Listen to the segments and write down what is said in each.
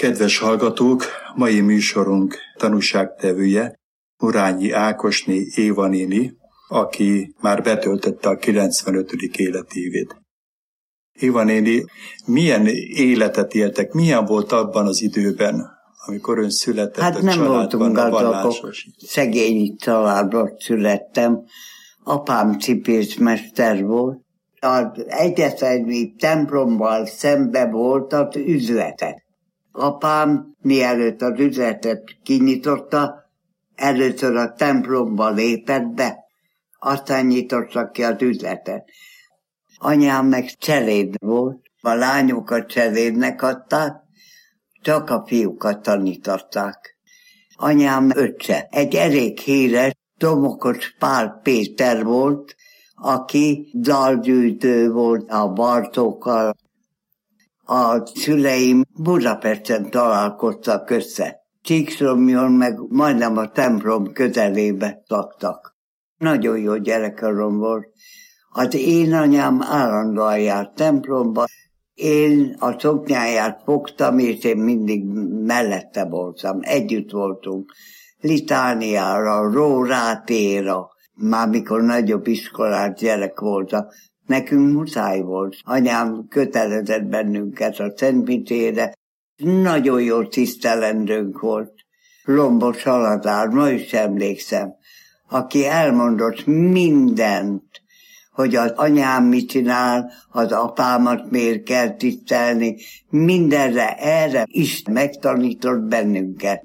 Kedves hallgatók, mai műsorunk tanúságtevője Urányi Ákosné Éva néni, aki már betöltötte a 95. életévét. Éva néni, milyen életet éltek, milyen volt abban az időben, amikor ön született hát a nem családban, voltunk a gazdagok, vallásos? szegény családban születtem. Apám cipészmester volt. Az egyetemi templommal szembe volt az üzlete. Apám mielőtt az üzletet kinyitotta, először a templomba lépett be, aztán nyitotta ki az üzletet. Anyám meg cseléd volt, a lányokat cselédnek adták, csak a fiúkat tanították. Anyám öccse, egy elég híres Domokos Pál Péter volt, aki dalgyűjtő volt a Bartókkal. A szüleim Budapesten találkoztak össze. Csíkszomjon meg majdnem a templom közelébe laktak. Nagyon jó gyerekkorom volt. Az én anyám állandóan járt templomba, én a szoknyáját fogtam, és én mindig mellette voltam. Együtt voltunk. Litániára, rórátéra, már mikor nagyobb iskolás gyerek voltam. Nekünk muszáj volt. Anyám kötelezett bennünket a Szentmisére. Nagyon jó tisztelendőnk volt. Lombos Haladár, ma is emlékszem, aki elmondott mindent, hogy az anyám mit csinál, az apámat miért kell tisztelni, mindenre erre is megtanított bennünket.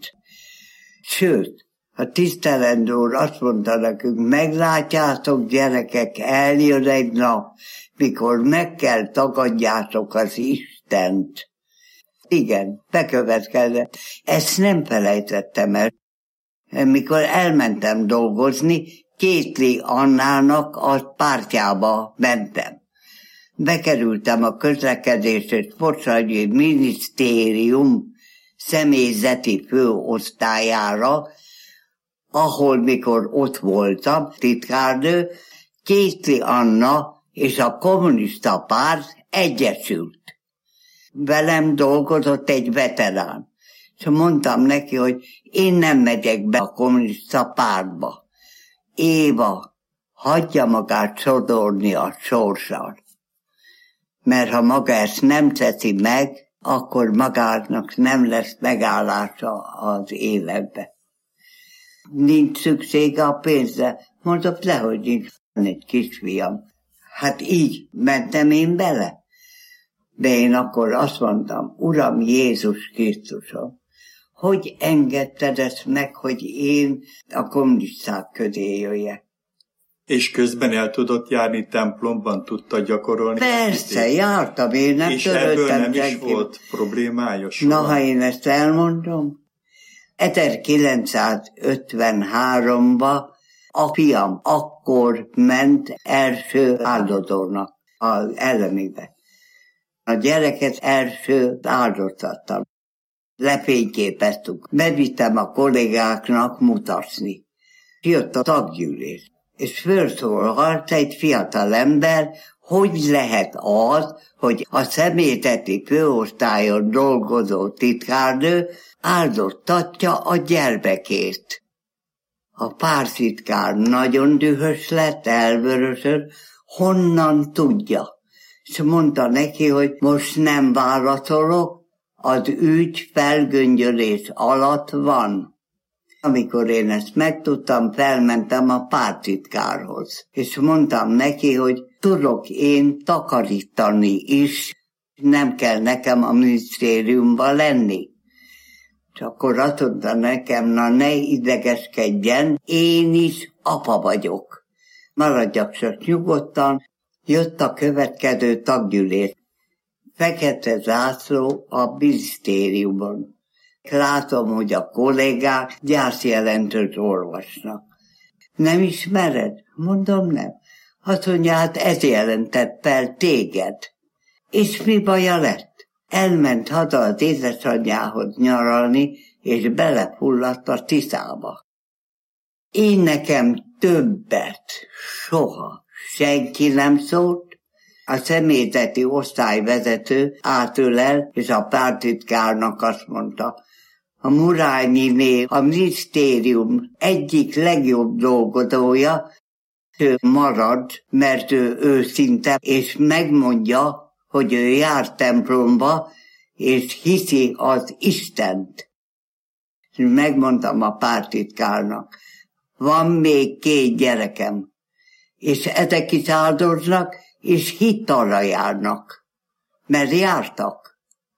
Sőt, a tisztelendő úr azt mondta nekünk, meglátjátok gyerekek, eljön egy nap, mikor meg kell tagadjátok az Istent. Igen, bekövetkezett. Ezt nem felejtettem el. Mikor elmentem dolgozni, Kétli Annának a pártjába mentem. Bekerültem a közlekedés és Focsagyi Minisztérium személyzeti főosztályára, ahol mikor ott voltam, titkárnő, Kétli Anna és a kommunista párt egyesült. Velem dolgozott egy veterán. És mondtam neki, hogy én nem megyek be a kommunista pártba. Éva, hagyja magát sodorni a sorssal. Mert ha maga ezt nem teszi meg, akkor magának nem lesz megállása az életbe. Nincs szüksége a pénzre. Mondom, lehogy nincs egy kisfiam. Hát így mentem én bele. De én akkor azt mondtam, Uram Jézus Krisztusom, hogy engedted ezt meg, hogy én a kommunisták közé jöjjek? És közben el tudott járni templomban, tudta gyakorolni? Persze, jártam, én nem és törődtem ebből nem senki. is volt problémája soha? Na, ha én ezt elmondom, 1953-ba a fiam akkor ment első áldozónak az ellenébe. A gyereket első áldoztattam. Lefényképeztük. Bevittem a kollégáknak mutatni. Jött a taggyűlés, és fölszólalt egy fiatal ember, hogy lehet az, hogy a személyzeti főosztályon dolgozó titkárnő áldoztatja a gyermekét. A pártitkár nagyon dühös lett, elvörösödött, honnan tudja. És mondta neki, hogy most nem válaszolok, az ügy felgöngyölés alatt van. Amikor én ezt megtudtam, felmentem a pártitkárhoz, és mondtam neki, hogy tudok én takarítani is, nem kell nekem a minisztériumban lenni. És akkor azt mondta nekem, na ne idegeskedjen, én is apa vagyok. Maradjak csak nyugodtan. Jött a következő taggyűlés. Fekete zászló a minisztériumon. Látom, hogy a kollégák gyászjelentőt olvasnak. Nem ismered? Mondom, nem. Azt mondja, hát ez jelentett fel téged. És mi baja lett? Elment haza az édesanyjához nyaralni, és belefulladt a Tiszába. Én nekem többet soha senki nem szólt, A személyzeti osztályvezető átölel, és a pártitkárnak azt mondta, a Murányiné a minisztérium egyik legjobb dolgozója, ő marad, mert ő őszinte, és megmondja, hogy ő jár templomba, és hiszi az Istent. És megmondtam a pártitkárnak, van még 2 gyerekem, és ezek is áldoznak, és hittalra járnak, mert jártak.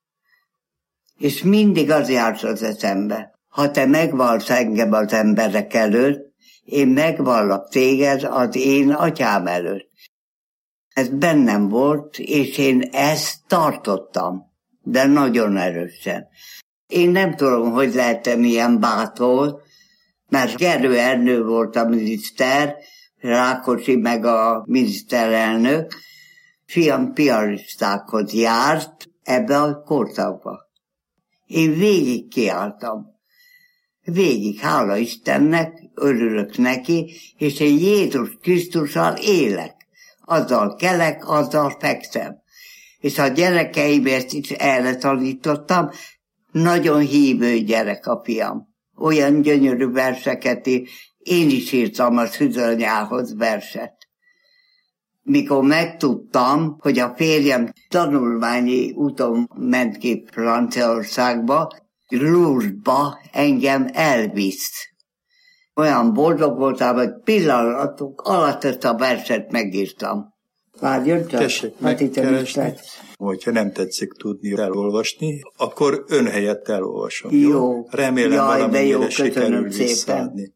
És mindig az járt az eszembe, ha te megvallsz engem az emberek előtt, én megvallak téged az én atyám előtt. Ez bennem volt, és én ezt tartottam, de nagyon erősen. Én nem tudom, hogy lehetem ilyen bátor, mert Gerő Ernő volt a miniszter, Rákosi meg a miniszterelnök, fiam piaristákhoz járt ebbe a korszakba. Én végig kiálltam. Végig, hála Istennek, örülök neki, és én Jézus Krisztussal élek. Azzal kelek, azzal fekszem. És a gyerekeimért is erre tanítottam, nagyon hívő gyerek a fiam. Olyan gyönyörű verseket, én is írtam a szűzanyához verset. Mikor megtudtam, hogy a férjem tanulmányi úton ment ki Franciaországba, Lourdesba engem elvisz. Olyan boldog voltam, hogy pillanatok alatt ezt a verset megírtam. Várjon csak, tessék megkeresni. Hogyha nem tetszik tudni elolvasni, akkor ön helyett elolvasom. Jó. Remélem valamennyire sikerül visszaadni.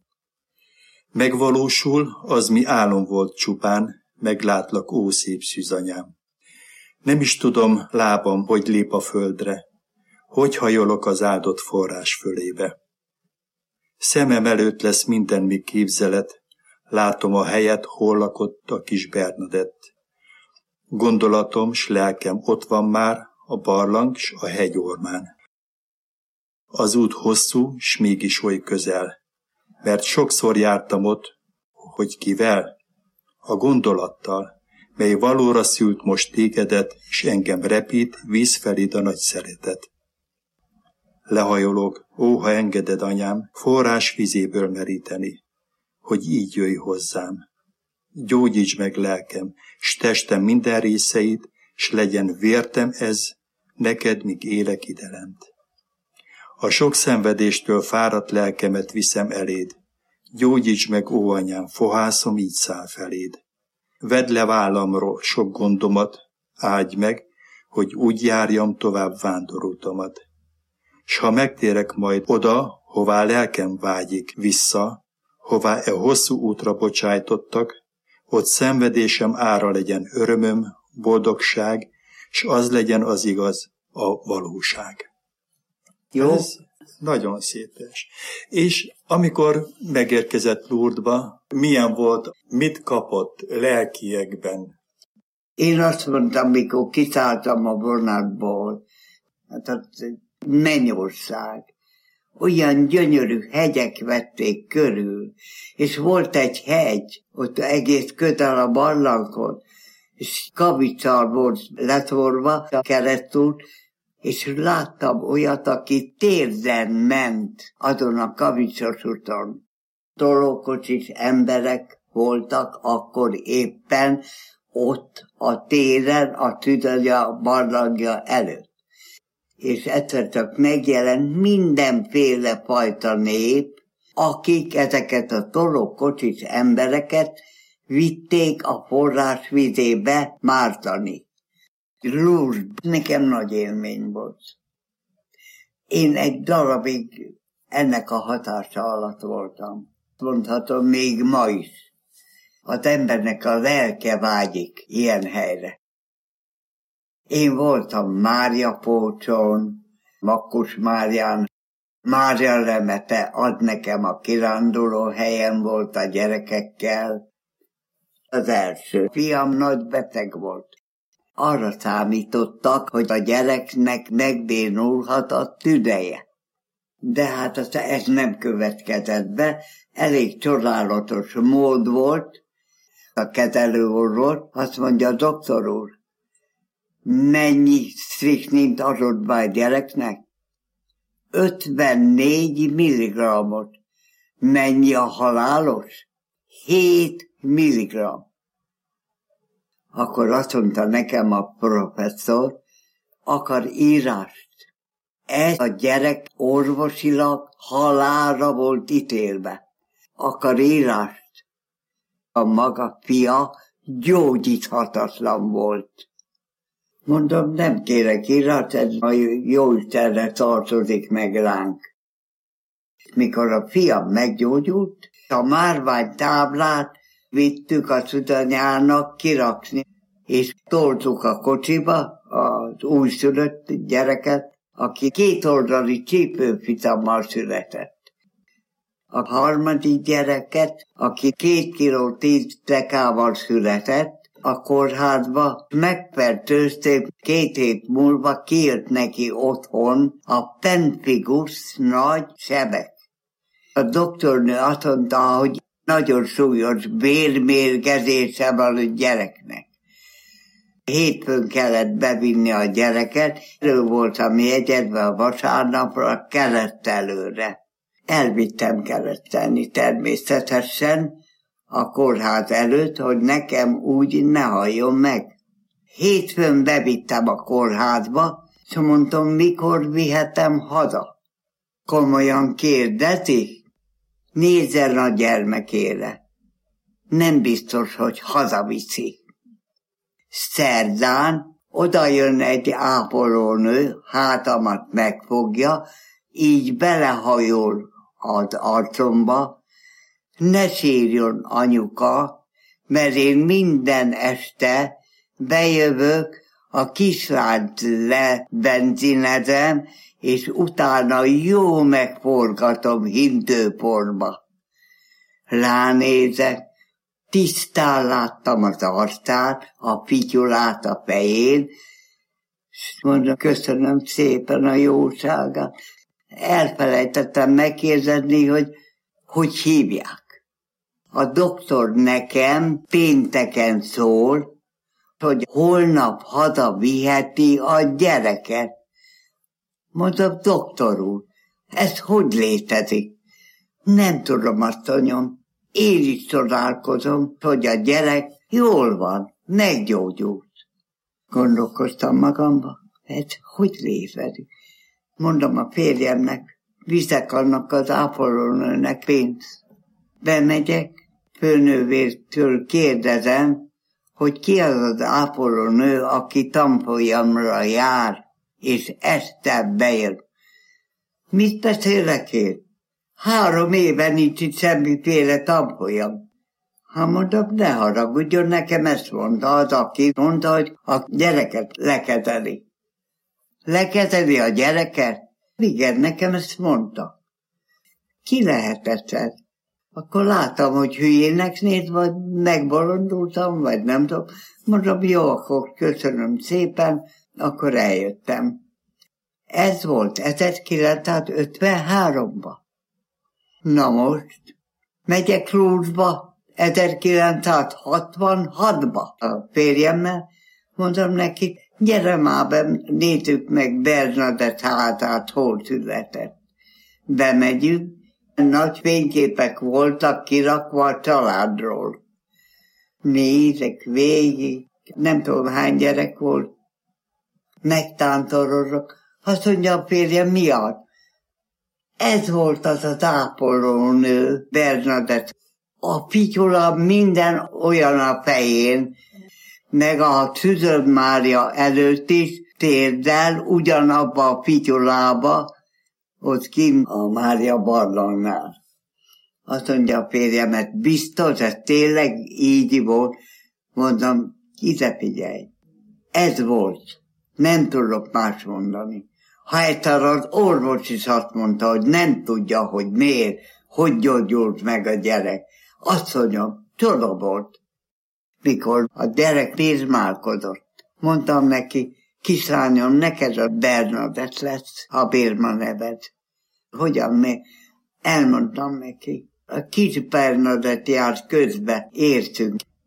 Megvalósul, az mi álom volt csupán, meglátlak, ó szép szűzanyám. Nem is tudom, lábam, hogy lép a földre, hogy hajolok az áldott forrás fölébe. Szemem előtt lesz minden mi képzelet, látom a helyet, hol lakott a kis Bernadett. Gondolatom s lelkem ott van már, a barlang s a hegyormán. Az út hosszú, s mégis oly közel, mert sokszor jártam ott, hogy kivel? A gondolattal, mely valóra szült most tégedet, s engem repít, víz feléd a nagy szeretet. Lehajolok, ó, ha engeded, anyám, forrás vizéből meríteni, hogy így jöjj hozzám. Gyógyíts meg lelkem, s testem minden részeit, s legyen vértem ez, neked, míg élek idelent. A sok szenvedéstől fáradt lelkemet viszem eléd, gyógyíts meg, ó anyám, fohászom így száll feléd. Vedd le vállamról sok gondomat, áldj meg, hogy úgy járjam tovább vándorútomat. S ha megtérek majd oda, hová lelkem vágyik vissza, hová e hosszú útra bocsájtottak, ott szenvedésem ára legyen örömöm, boldogság, s az legyen az igaz, a valóság. Jó. Ez nagyon szép vers. És amikor megérkezett Lourdesba, milyen volt, mit kapott lelkiekben? Én azt mondtam, mikor kiszálltam a vonatból, hát az mennyország. Olyan gyönyörű hegyek vették körül, és volt egy hegy, ott egész közel a barlangon, és kavicsal volt letvorva a keresztút, és láttam olyat, aki térden ment azon a kavicsos úton. Tolókocsis emberek voltak akkor éppen ott a téren, a tüdőja barlangja előtt. És egyszer csak megjelent mindenféle fajta nép, akik ezeket a tolókocsis embereket vitték a forrás vizébe mártani. Lourdes nekem nagy élmény volt. Én egy darabig ennek a hatása alatt voltam. Mondhatom, még ma is. Az embernek a lelke vágyik ilyen helyre. Én voltam Máriapócson, Makkus Márián, Mária Lemete ad nekem a kiránduló helyen volt a gyerekekkel. Az első fiam nagy beteg volt. Arra számítottak, hogy a gyereknek megbénulhat a tüdeje. De hát ez nem következett be, elég csodálatos mód volt. A kezelőorvos azt mondja, doktor úr, mennyi strichnint adott be a gyereknek? 54 milligrammot. Mennyi a halálos? 7 milligramm. Akkor azt mondta nekem a professzor, akar írást. Ez a gyerek orvosilag halálra volt ítélve. Akar írást. A maga fia gyógyíthatatlan volt. Mondom, nem kérek írást, ez a Jóistenre tartozik meg ránk. Mikor a fiam meggyógyult, a márványtáblát vittük a szüdanyának kirakni, és toltuk a kocsiba az újszülött gyereket, aki 2 oldali csípőfitammal született. A harmadik gyereket, aki 2 kiló 10 dekával született, a kórházba megfertőzték, 2 hét múlva kijött neki otthon a pemphigus nagy sebek. A doktornő azt mondta, hogy nagyon súlyos bélmérgezése van a gyereknek. Hétfőn kellett bevinni a gyereket, elő voltam jegyezve a vasárnapra Keresztelőre. Elvittem Keresztelni természetesen a kórház előtt, hogy nekem úgy ne halljon meg. Hétfőn bevittem a kórházba, és mondtam, mikor vihetem haza. Komolyan kérdezi? Nézzen a gyermekére. Nem biztos, hogy hazaviszi. Szerdán oda jön egy ápolónő, hátamat megfogja, így belehajol az arcomba. Ne sírjon, anyuka, mert én minden este bejövök, a kislányt lebenzinezem, és utána jó megforgatom hintőporba. Ránézek, tisztán láttam az arcát, a fityulát a fején, és mondom, köszönöm szépen a jóságát. Elfelejtettem megkérdezni, hogy hívják. A doktor nekem pénteken szól, hogy holnap hazaviheti a gyereket. Mondom, doktor úr, ez hogy létezik? Nem tudom, asszonyom. Én is csodálkozom, hogy a gyerek jól van, meggyógyult. Gondolkoztam magamba, ez hogy létezik? Mondom a férjemnek, viszek annak az ápolónőnek pénzt. Bemegyek, főnővértől kérdezem, hogy ki az az ápolónő, aki tanfolyamra jár, és este bejön. Mit beszélek én? 3 éve nincs itt semmiféle tanfolyam. Ha mondom, ne haragudjon, nekem ezt mondta az, aki mondta, hogy a gyereket lekezeli. Lekezeli a gyereket? Igen, nekem ezt mondta. Ki lehetett ez? Akkor láttam, hogy hülyének néz, vagy megbolondultam, vagy nem tudom. Mondom, jó, akkor köszönöm szépen, akkor eljöttem. Ez volt 1953-ban. Na most, megyek Lourdes-ba 1966-ba a férjemmel, mondom neki, gyere már be, nézzük meg Bernadett házát, hol született. Bemegyünk, nagy fényképek voltak kirakva a családról. Nézek végig, nem tudom hány gyerek volt. Megtántorozok, azt mondja a férjem, mi az? Ez volt az az ápolónő, Bernadett. A fityula minden olyan a fején, meg a Szűződ Mária előtt is térdel ugyanabba a fityulába, ott kint a Mária barlangnál. Azt mondja a férjemet, biztos, ez tényleg így volt. Mondom, ide figyelj, ez volt. Nem tudok más mondani. Ha egyszer az orvos is azt mondta, hogy nem tudja, hogy miért, hogy gyógyult meg a gyerek. Azt mondjam, csoda volt. Mikor a gyerek nézmálkodott, mondtam neki, kislányom, neked a Bernadett lesz a Bérma neved. Hogyan mi? Elmondtam neki. A kis Bernadett járt közbe, értünk.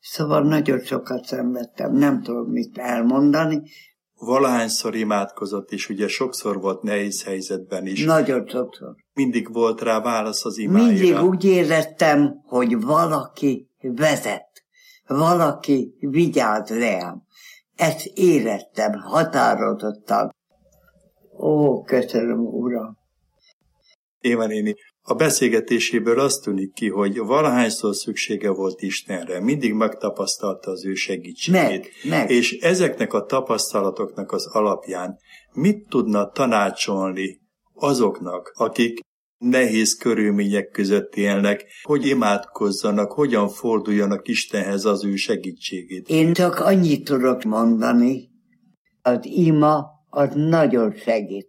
Szóval nagyon sokat szenvedtem, nem tudom mit elmondani. Valahányszor imádkozott, és ugye sokszor volt nehéz helyzetben is. Nagyon sokszor. Mindig volt rá válasz az imáira. Mindig úgy éreztem, hogy valaki vezet, valaki vigyáz rám. Ezt éreztem határozottan. Ó, köszönöm, Uram! Éva néni, a beszélgetéséből azt tűnik ki, hogy valahányszor szüksége volt Istenre, mindig megtapasztalta az ő segítségét. Meg. És ezeknek a tapasztalatoknak az alapján mit tudna tanácsolni azoknak, akik nehéz körülmények között élnek, hogy imádkozzanak, hogyan forduljanak Istenhez az ő segítségét? Én csak annyit tudok mondani, az ima az nagyon segít.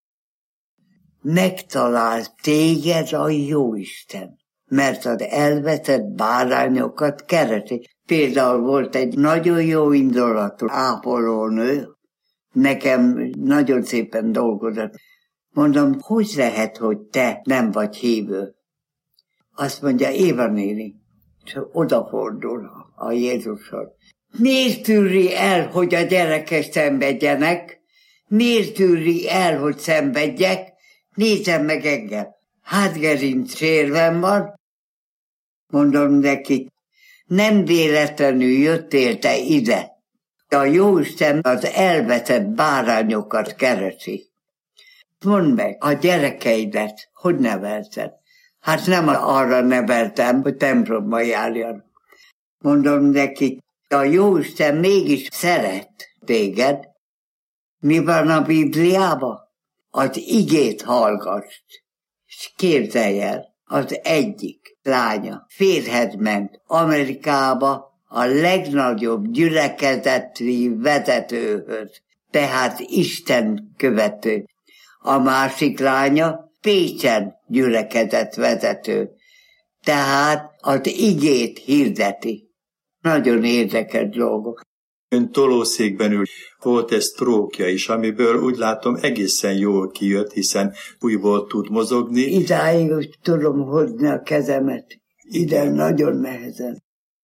Megtalál téged a Jóisten, mert az elvetett bárányokat keresi. Például volt egy nagyon jó indulatú ápolónő, nekem nagyon szépen dolgozott. Mondom, hogy lehet, hogy te nem vagy hívő? Azt mondja, Éva néni, és odafordul a Jézushoz. Miért tűri el, hogy a gyerekek szenvedjenek? Miért tűri el, hogy szenvedjek? Nézem meg engem. Hátgerinc sérvem van. Mondom neki, nem véletlenül jöttél te ide. A Jóisten az elvetett bárányokat keresi. Mondd meg, a gyerekeidet hogy nevelted? Hát nem arra neveltem, hogy templomba járjan. Mondom neki, a Jóisten mégis szeret téged. Mi van a Bibliában? Az igét hallgass. És képzelj el, az egyik lánya férhez ment Amerikába a legnagyobb gyülekezeti vezetőhöz, tehát Isten követő. A másik lánya Pécsen gyülekezett vezető, tehát az igét hirdeti. Nagyon érdekes dolgok. Ön tolószékben ül, volt egy sztrókja is, amiből úgy látom egészen jól kijött, hiszen újból tud mozogni. Idáig úgy tudom hozni a kezemet, ide nagyon nehezen.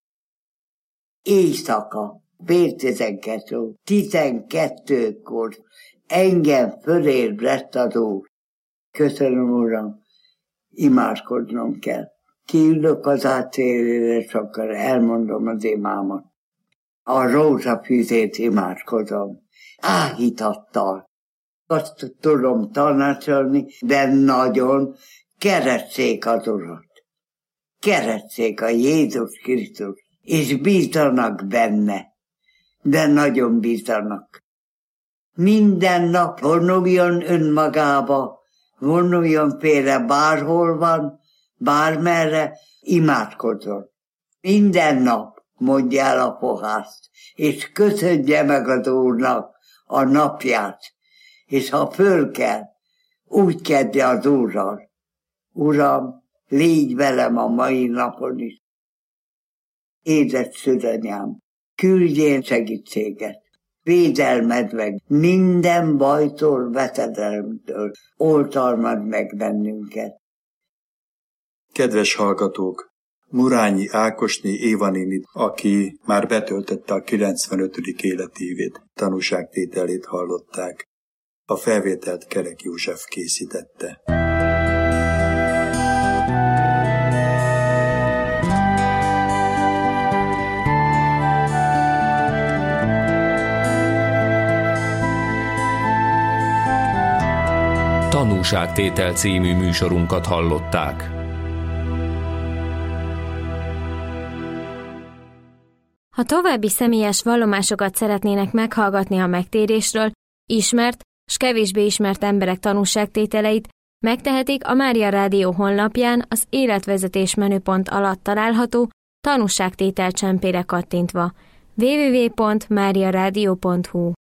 Éjszaka, fél 12-kor engem fölébredt az Úr. Köszönöm, Uram, imádkoznom kell. Kiülök az átélére, és akkor elmondom az imámat. A rózsafűzét imádkozom. Áhítattal. Azt tudom tanácsolni, de nagyon keressék az Urat. Keressék a Jézus Krisztus, és bízzanak benne. De nagyon bízzanak. Minden nap vonuljon önmagába, vonuljon félre bárhol van, bármerre, imádkozzon. Minden nap mondja el a pohászt, és köszönje meg az Úrnak a napját, és ha föl kell, úgy kedje az Úrral. Uram, légy velem a mai napon is. Édes szülanyám, küldjél segítséget, védelmedd meg minden bajtól, veszedelemtől, oltalmad meg bennünket. Kedves hallgatók! Murányi Ákosné Éva nénit, aki már betöltötte a 95. életévét, tanúságtételét hallották. A felvételt Kerek József készítette. Tanúságtétel című műsorunkat hallották. Ha további személyes vallomásokat szeretnének meghallgatni a megtérésről, ismert s kevésbé ismert emberek tanúságtételeit, megtehetik a Mária Rádió honlapján az életvezetés menüpont alatt található tanúságtétel csempére kattintva. www.mariaradio.hu